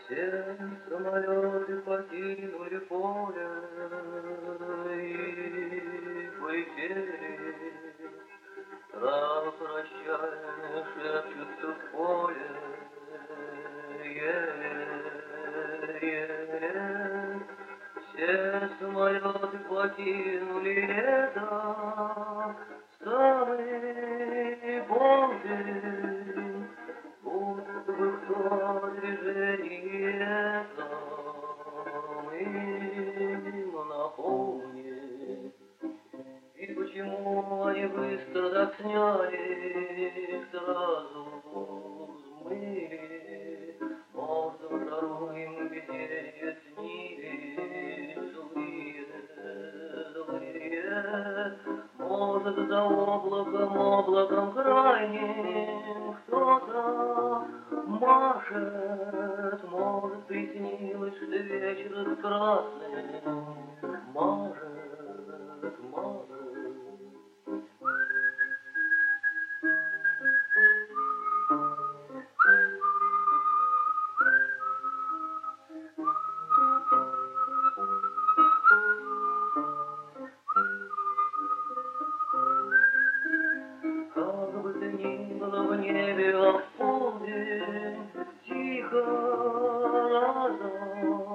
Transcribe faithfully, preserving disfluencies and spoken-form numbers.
Все самолеты покинули поле и полетели. Травы прощальные шепчутся в поле. Е-е-е. Все самолеты покинули лето, самый полдень, будто бы в движении этом им наполнить. И почему они быстро так снялись, сразу взмыли? Может, вторым веселье снились злые, злые. Может, за облаком, облаком крайним кто-то машет. Может, приснилось, что вечер красный мажет, мажет. Как бы то ни было в небе, а в полдень тихо разом